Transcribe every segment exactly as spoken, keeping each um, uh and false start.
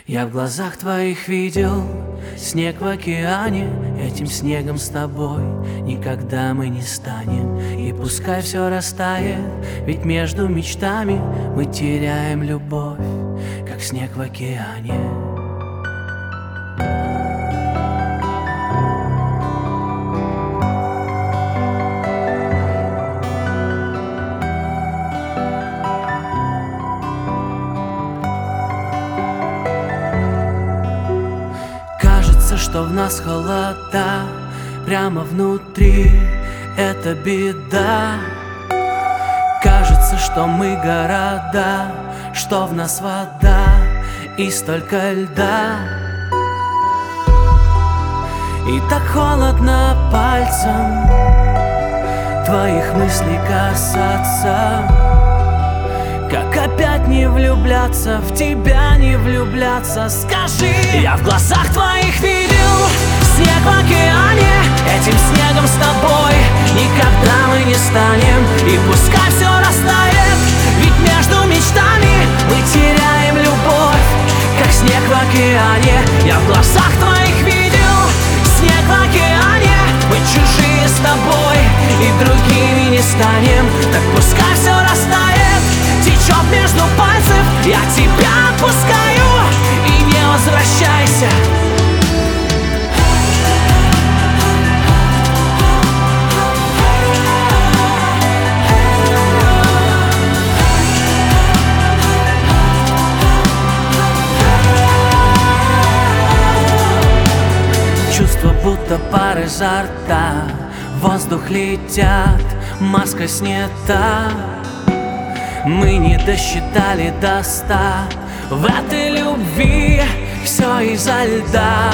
Я в глазах твоих видел снег в океане. Этим снегом с тобой никогда мы не станем. И пускай все растает, ведь между мечтами мы теряем любовь, как снег в океане. Кажется, что в нас холода, прямо внутри это беда. Кажется, что мы города, что в нас вода и столько льда. И так холодно пальцем твоих мыслей касаться. Как опять не влюбляться, в тебя не влюбляться, скажи. Я в глазах твоих видел снег в океане. Этим снегом с тобой никогда мы не станем. И пускай все растает, ведь между мечтами мы теряем любовь, как снег в океане. Я в глазах твоих видел снег в океане. Мы чужие с тобой и другими не станем. Так пускай все растает, течет между пальцев, я тебя отпускаю, и не возвращайся. Чувство, будто пар изо рта, воздух летят, маска снята. Мы не досчитали до ста, в этой любви все из-за льда.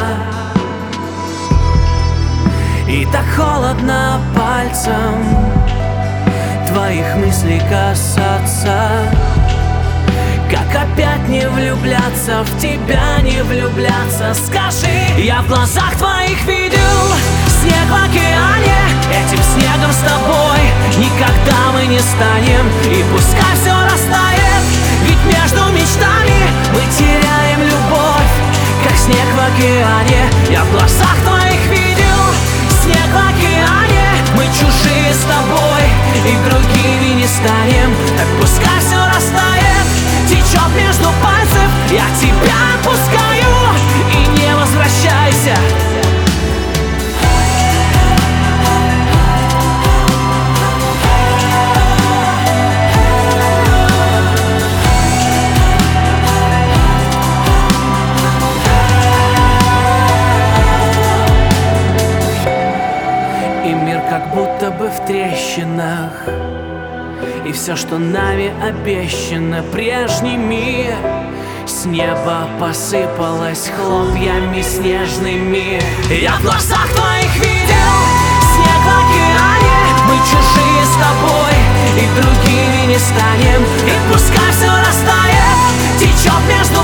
И так холодно пальцем твоих мыслей касаться. Как опять не влюбляться, в тебя не влюбляться, скажи. Я в глазах твоих видел снег в океане. Этим снегом с тобой никогда мы не станем. И пускай все растает, ведь между мечтами мы теряем любовь, как снег в океане. Я в глазах твоих видел снег в океане. Мы чужие с тобой и другими не станем. Так пускай все растает, течет между пальцев, я тебя отпускаю, и не возвращайся. И мир как будто бы в трещинах, и все, что нами обещано, прежний мир с неба посыпалось хлопьями снежными. Я в глазах твоих видел снег в океане. Мы чужие с тобой и другими не станем. И пускай все растает, течет между